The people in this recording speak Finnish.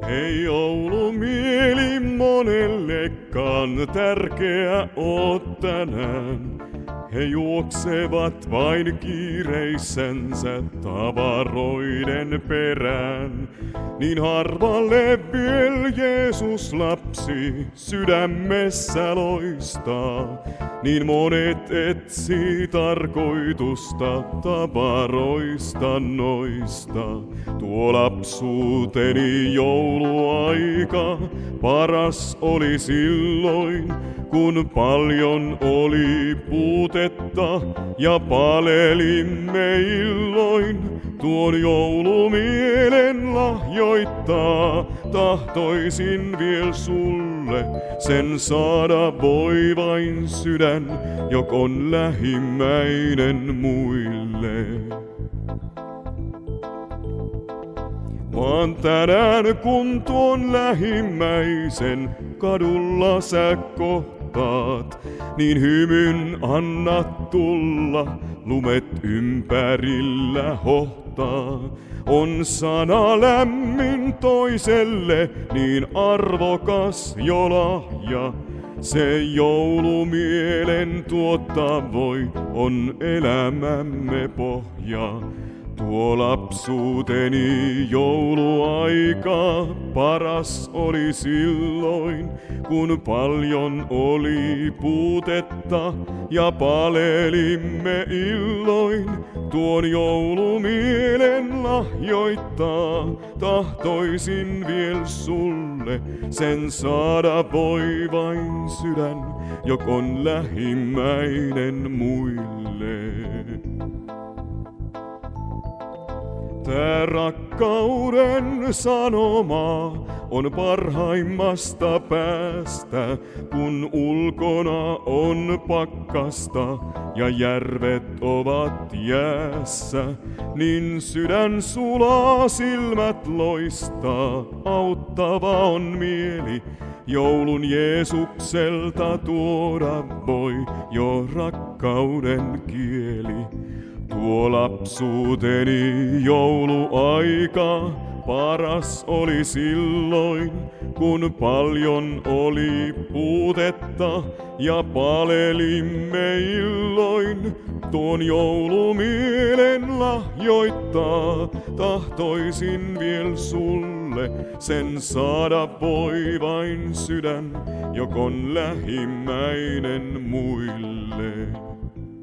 Ei joulumieli monellekaan tärkeä oot tänään. He juoksevat vain kiireissänsä tavaroiden perään. Niin harvalle viel Jeesus lapsi sydämessä loistaa. Niin monet etsii tarkoitusta tavaroista noista. Tuo lapsuuteni jouluaika paras oli silloin, kun paljon oli puutetta ja palelimme illoin. Tuon joulumielen lahjoittaa, tahtoisin viel sulle sen saada voi vain sydän, jok on lähimmäinen muille. Vaan tänään kun tuon lähimmäisen kadulla sä kohtaat, niin hymyn annat tulla, lumet ympärillä hohtaa. On sana lämmin toiselle, niin arvokas jo lahja. Se joulumielen tuottaa voi, on elämämme pohja. Tuo lapsuuteni jouluaika paras oli silloin, kun paljon oli puutetta ja palelimme illoin. Tuon joulumielen lahjoittaa, tahtoisin viel sulle sen saada voi vain sydän, jok on lähimmäinen muille. Tää rakkauden sanoma on parhaimmasta päästä, kun ulkona on pakkasta ja järvet ovat jäässä. Niin sydän sulaa, silmät loistaa, auttava on mieli. Joulun Jeesukselta tuoda voi jo rakkauden kieli. Tuo lapsuuteni jouluaika paras oli silloin, kun paljon oli puutetta ja palelimme illoin. Tuon joulumielen lahjoittaa, tahtoisin viel sulle sen saada voi vain sydän, jok on lähimmäinen muille.